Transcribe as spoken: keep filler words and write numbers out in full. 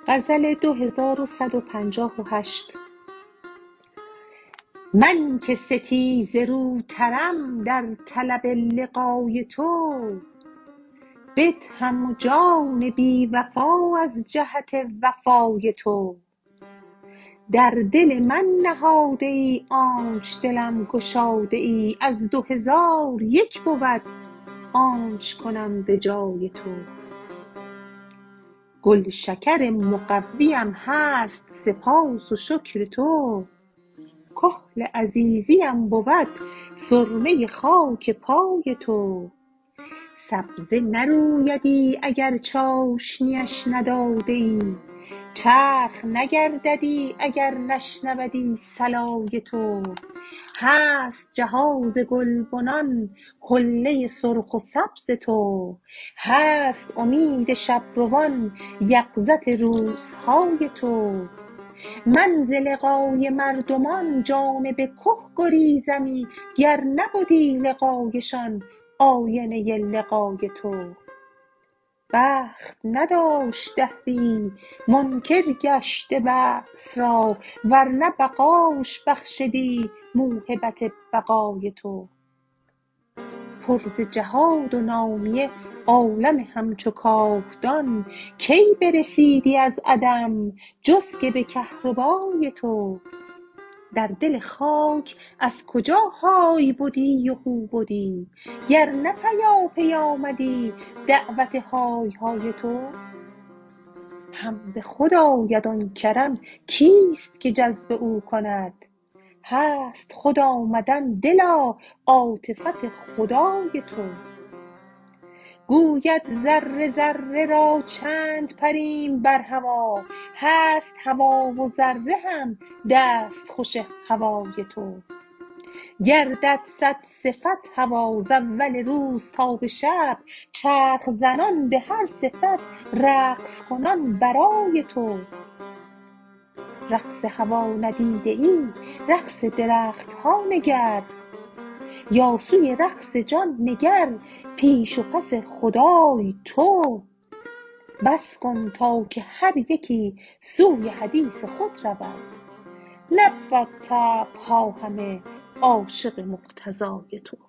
غزل دو هزار و صد و پنجاه و هشت. من که ستیزه روترم در طلب لقای تو، بدهم جان بی وفا از جهت وفای تو. در دل من نهاده ای آنچ دلم گشاده ای، از دو هزار یک بود آنچ کنم به جای تو. گل شکر مقویم هست سپاس و شکر تو، کحل عزیزیم بود سرمه خاک پای تو. سبزه نرویدی اگر چاشنیش ندادی، چرخ نگرددی اگر نشنودی صلای تو. هست جهاز گلبنان حله سرخ و سبز تو، هست امید شبروان یقظت روزهای تو. من ز لقای مردمان جانب که گریزمی، گر نبدی لقایشان آینه لقای تو. بخت نداشت دهری منکر گشته بعث را، ورنه بقاش بخشدی موهبت بقای تو. پر ز جهاد و نامیه عالم همچو کاهدان، کی برسیدی از عدم جز که به کهربای تو. در دل خاک از کجا های بدی و هو بدی، گر نه پیاپی آمدی دعوت های های تو. هم به خود آید آن کرم کیست که جذب او کند، هست خود آمدن دلا عاطفت خدای تو. گوید ذره ذره را چند پریم بر هوا، هست هوا و ذره هم دست خوش هوای تو. گردد صد صفت هوا ز اول روز تا به شب، چرخ زنان به هر صفت رقص کنان برای تو. رقص هوا ندیده ای رقص درخت ها نگر، یا سوی رقص جان نگر پیش و پس خدای تو. بس کن تا که هر یکی سوی حدیث خود رود، نبود طبع ها همه عاشق مقتضای تو.